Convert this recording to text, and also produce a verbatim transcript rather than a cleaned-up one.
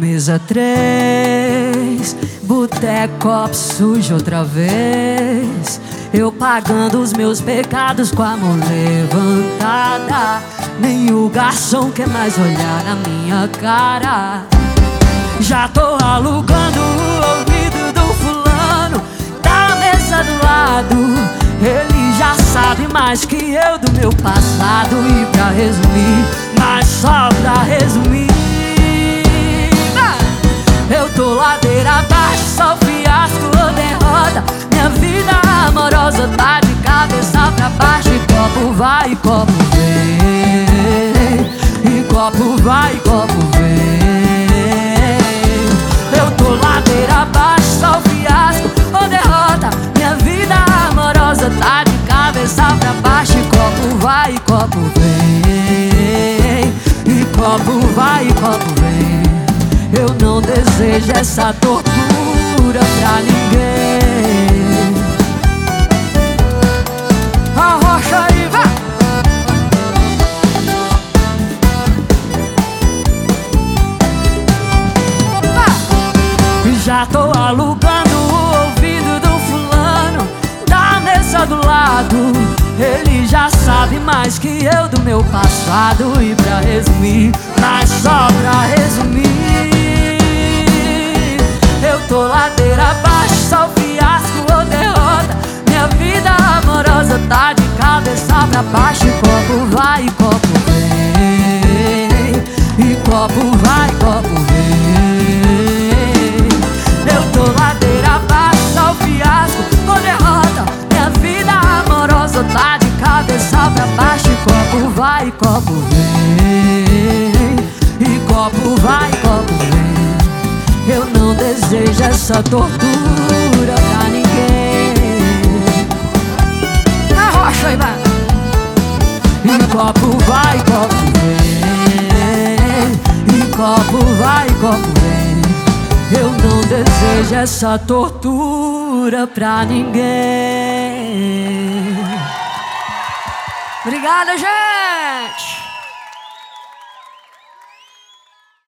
Mesa três, boteco, copo sujo outra vez. Eu pagando os meus pecados com a mão levantada. Nem o garçom quer mais olhar na minha cara. Já tô alugando o ouvido do fulano da mesa do lado. Ele já sabe mais que eu do meu passado. E pra resumir, mas só pra resumir, eu tô ladeira abaixo, só fiasco ou derrota. Minha vida amorosa tá de cabeça pra baixo. E copo vai, e copo vem, e copo vai, e copo vem. Eu tô ladeira abaixo, só fiasco ou derrota. Minha vida amorosa tá de cabeça pra baixo. E copo vai, e copo vem, e copo vai, e copo vem. Eu não desejo essa tortura pra ninguém. Arrocha aí, vai! Já tô alugando o ouvido do fulano da mesa do lado. Ele já sabe mais que eu do meu passado. E pra resumir, mas só pra resumir, eu tô ladeira abaixo, só fiasco ou derrota. Minha vida amorosa tá de cabeça pra baixo. E copo vai, e copo vem, e copo vai, e copo vem. Eu tô ladeira abaixo, só fiasco ou derrota. Minha vida amorosa tá de cabeça pra baixo. E copo vai, e copo vem, e copo vai, e copo vem. Eu não desejo essa tortura pra ninguém. Arrocha aí, vai! E copo vai, copo vem, e copo vai, copo vem. Eu não desejo essa tortura pra ninguém. Obrigada, gente!